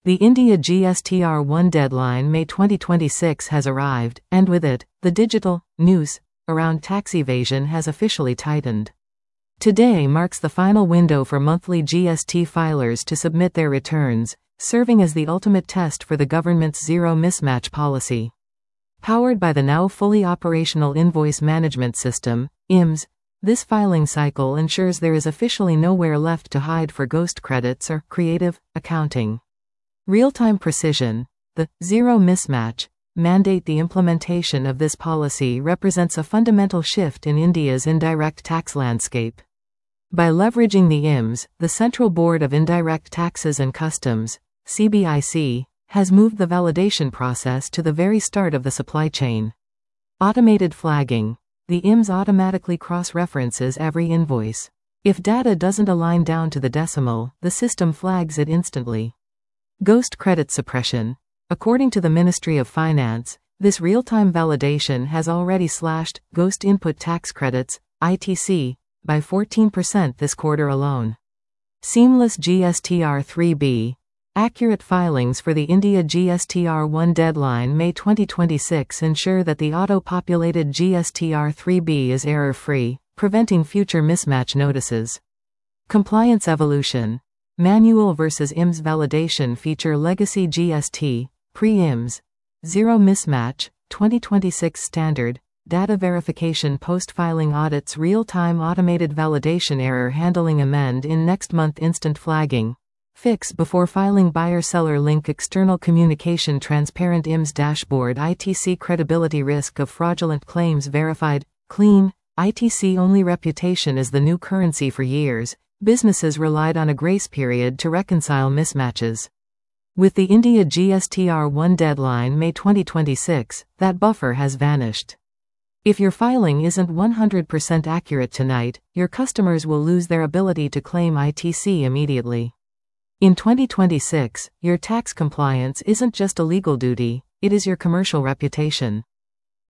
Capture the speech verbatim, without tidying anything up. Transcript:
The India G S T R one deadline May twenty twenty-six has arrived, and with it, the digital noose around tax evasion has officially tightened. Today marks the final window for monthly G S T filers to submit their returns, serving as the ultimate test for the government's zero mismatch policy. Powered by the now fully operational Invoice Management System, I M S, this filing cycle ensures there is officially nowhere left to hide for ghost credits or creative accounting. Real-time precision, the zero mismatch mandate. The implementation of this policy represents a fundamental shift in India's indirect tax landscape. By leveraging the I M S, the Central Board of Indirect Taxes and Customs, C B I C, has moved the validation process to the very start of the supply chain. Automated flagging. The I M S automatically cross-references every invoice. If data doesn't align down to the decimal, the system flags it instantly. Ghost credit suppression. According to the Ministry of Finance, this real-time validation has already slashed ghost input tax credits, I T C, by fourteen percent this quarter alone. Seamless G S T R three B. Accurate filings for the India G S T R one deadline May twenty twenty-six ensure that the auto-populated G S T R three B is error-free, preventing future mismatch notices. Compliance evolution. Manual versus I M S validation feature legacy G S T, pre-I M S, zero mismatch, twenty twenty-six standard, data verification post-filing audits real-time automated validation error handling amend in next month instant flagging, fix before filing buyer-seller link external communication transparent I M S dashboard I T C credibility risk of fraudulent claims verified, clean, I T C only reputation is the new currency for years. Businesses relied on a grace period to reconcile mismatches. With the India G S T R one deadline May twenty twenty-six, that buffer has vanished. If your filing isn't one hundred percent accurate tonight, your customers will lose their ability to claim I T C immediately. In twenty twenty-six, your tax compliance isn't just a legal duty, it is your commercial reputation.